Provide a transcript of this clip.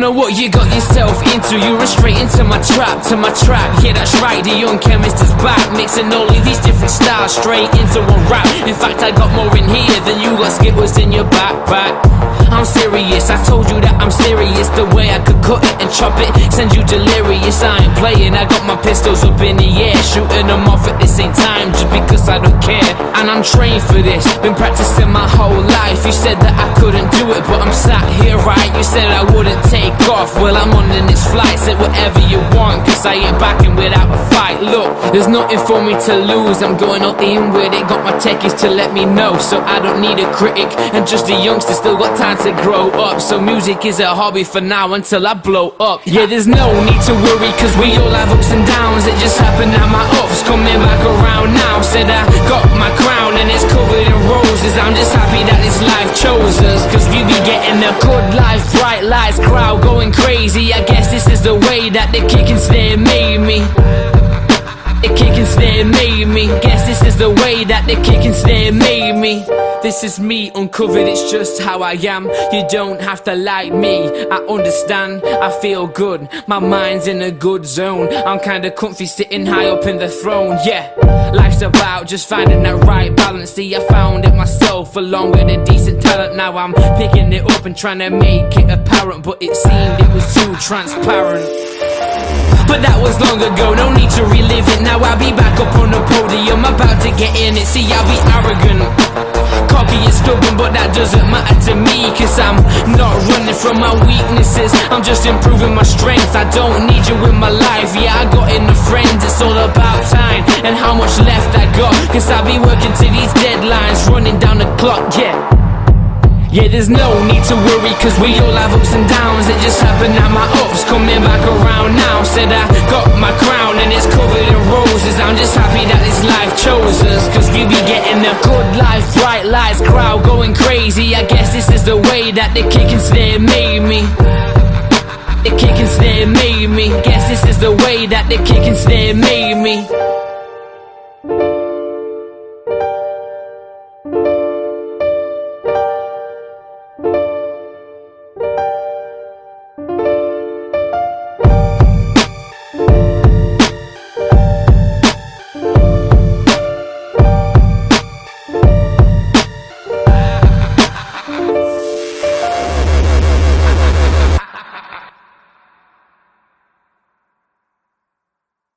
know what you got yourself into. You were straight into my trap, to my track. Yeah, that's right, the young chemist is back, mixing all of these different styles straight into one rap. In fact, I got more in here than you got skittles in your backpack. I'm serious, I told you that I'm serious. The way I could cut it and chop it, send you delirious. I ain't playing, I got my pistols up in the air, shooting them off at the same time, just because I don't care. And I'm trained for this, been practicing my whole life. You said that I couldn't do it, but I'm sat here right. You said I wouldn't take off, well I'm on the next flight. Say whatever you want, cause I ain't backing without a fight. Look, there's nothing for me to lose, I'm going up the in with it. Got my techies to let me know, so I don't need a critic. And just a youngster, still got time to grow up. So music is a hobby for now until I blow up. Yeah, there's no need to worry, cause we all have ups and downs. It just happened that my ups coming back around now. Said I got my crown and it's covered in roses. I'm just happy that this life chose us, cause we be getting the good life, bright lights, crowd going crazy. I guess this is the way that the kick and snare made me. The kick and snare made me. Guess this is the way that the kick and snare made me. This is me uncovered, it's just how I am. You don't have to like me, I understand. I feel good, my mind's in a good zone. I'm kinda comfy sitting high up in the throne, yeah. Life's about just finding that right balance. See, I found it myself along with a decent talent. Now I'm picking it up and trying to make it apparent, but it seemed it was too transparent. But that was long ago, no need to relive it. Now I'll be back up on the podium, about to get in it. See, I'll be arrogant, cocky and stubborn, but that doesn't matter to me, cause I'm not running from my weaknesses, I'm just improving my strength. I don't need you in my life, yeah, I got enough friends. It's all about time and how much left I got, cause I'll be working to these deadlines, running down the clock, yeah. Yeah, there's no need to worry, cause we all have ups and downs. It just happened that my ups coming back around now. Said I got my crown and it's covered in roses. I'm just happy that this life chose us, cause we be getting the good life, bright lights, crowd going crazy. I guess this is the way that the kick and snare made me. The kick and snare made me. Guess this is the way that the kick and snare made me.